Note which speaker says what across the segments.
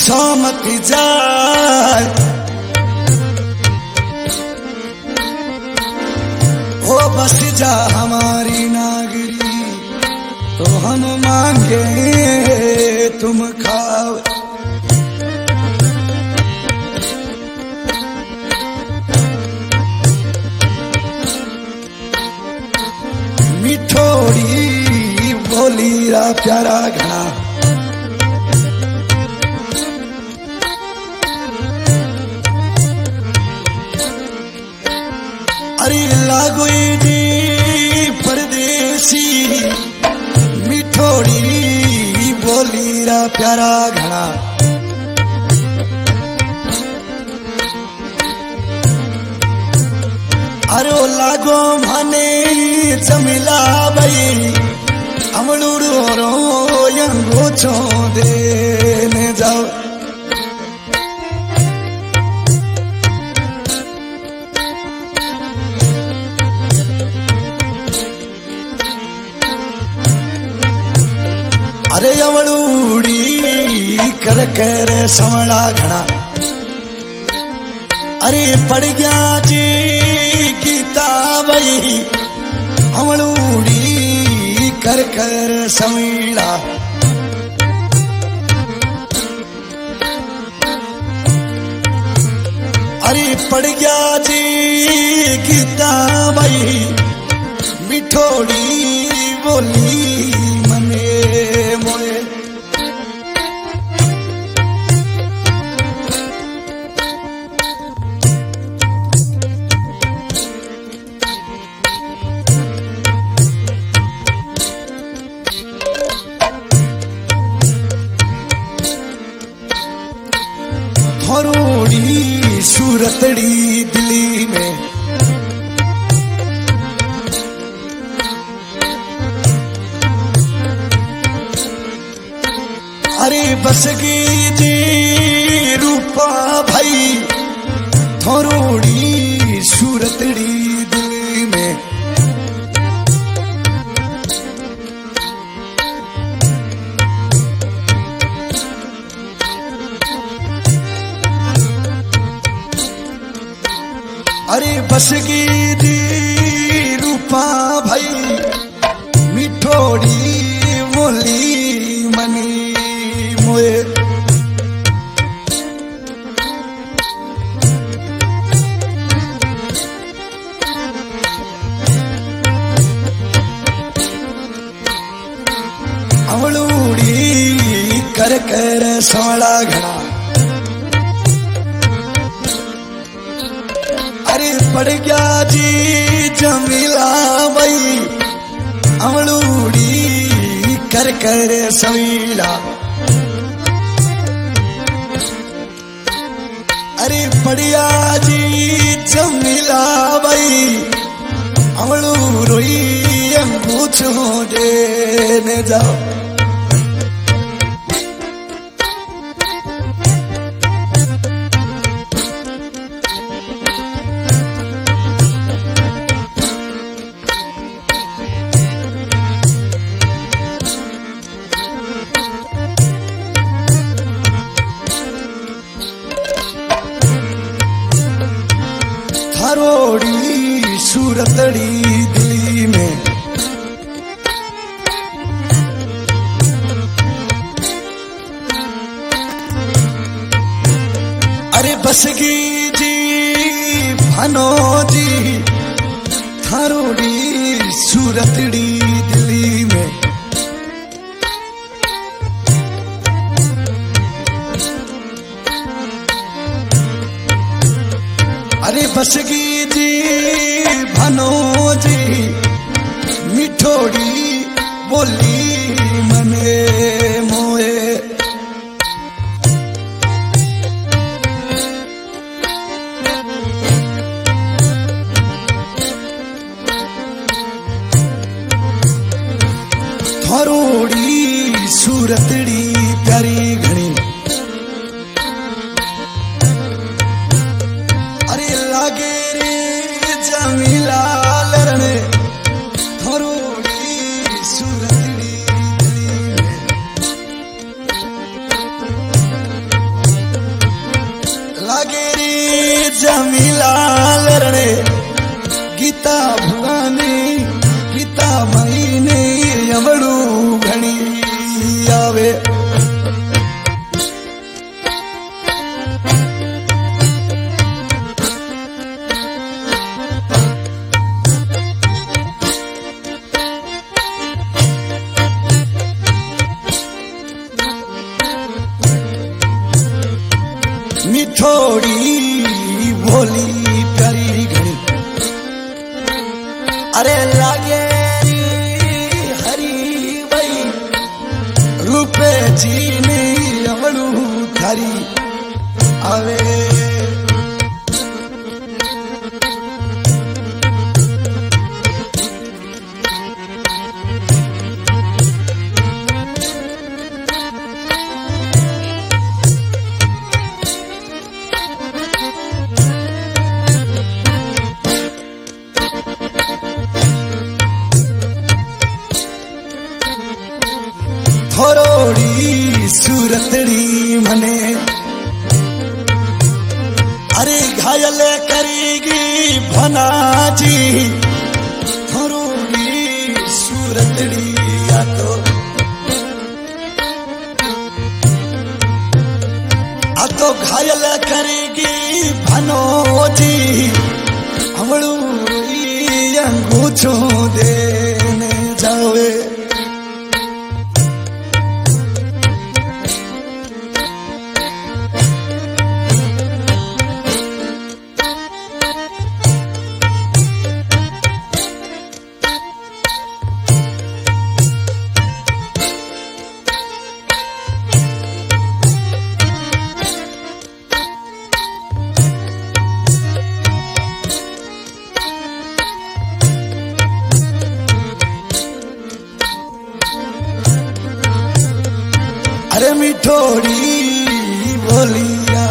Speaker 1: सोमत जाए ओ बस जा हमारी नागरी तो हम मांगे तुम खाओ। मिठोड़ी बोली रा प्यारा घना अरे लागोई दी परदेसी मिठोड़ी बोली रा प्यारा घना अरे लागो मने जमिला बई अमलूड़ो रो यंगो चो देने जाओ। अरे अवलूड़ी कर कर समड़ा घना अरे पड़ गया जी गीता बई अवलूड़ी कर कर समड़ा अरे पड़ गया जी गीता बई मिठोड़ी बोली थोड़ी सूरतड़ी दिल्ली में अरे बसगी जी रूपा भाई थोड़ी सूरतड़ी दिल्ली में अरे बसगी दी रूपा भाई मिठोड़ी बोली मनी मोए अवलूड़ी कर कर सोला घना अरे पड़ गया जी जमीला बई अमलूड़ी कर कर समीला अरे पड़िया जी जमीला बई अमलू रोई अंगूठो देने जाओ। थरोड़ी सूरतड़ी दिल्ली में अरे बसगी जी भानो जी थरोड़ी सूरतड़ी दिल्ली में अरे बसगी जी भानो जी मिठोड़ी बोली मने मोए थरोड़ी सूरतड़ी प्यारी घनी अरे लागे रे जमीला लरने थरोड़ी सूरतड़ी गीता भुआनी गीता महीने अमड़ू घणी आवे मिठोड़ी भोली प्यारी घड़ी अरे लागे हरी बई रूपे जीने अमड़ू थारी आवे थोड़ी सूरतड़ी मने अरे घायल करेगी भना जी थोड़ी सूरतड़ी आ तो घायल करेगी भनो जी हमड़ू अंगूठो देने जावे अरे मिठोड़ी बोलिया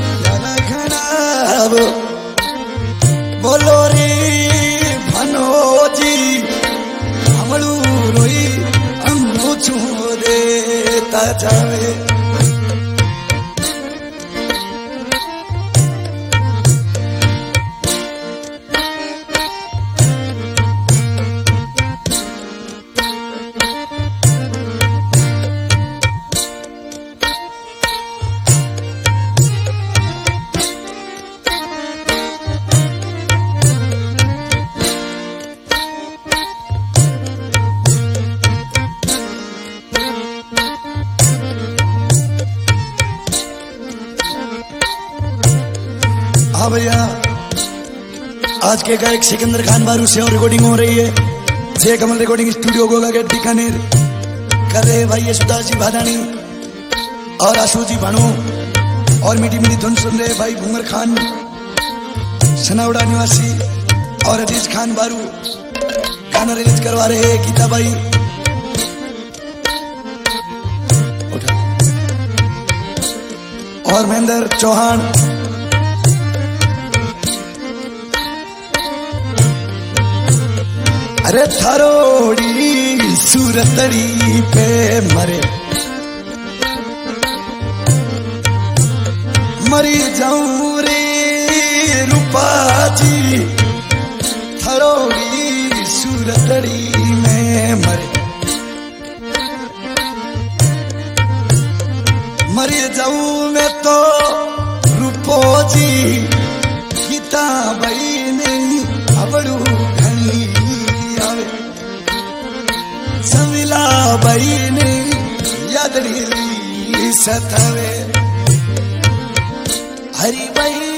Speaker 1: खराब बोलो रे भनोजी हमड़ू रोई हमू छू देता जावे हाँ भैया आज के गायक सिकंदर खान बारू से और रिकॉर्डिंग हो रही है Jai Kamal recording studio Goga Gate Bikaner कर रहे भाई यशुदास जी भादानी और आशु जी भानु और मीठी मीठी धुन सुन रहे भाई भूमर खान सनावड़ा निवासी और अजीज खान बारू गाना रिलीज करवा रहे हैं गीता भाई और महेंद्र चौहान अरे थरोड़ी सूरतड़ी पे मरे मरी जाऊं रे रूपा जी थरोड़ी सूरतड़ी में मरे मरी जाऊं मैं तो रूपो जी गीता बई नहीं अबड़ू घनी समिला बईने यादड़ी सतावे हरी बई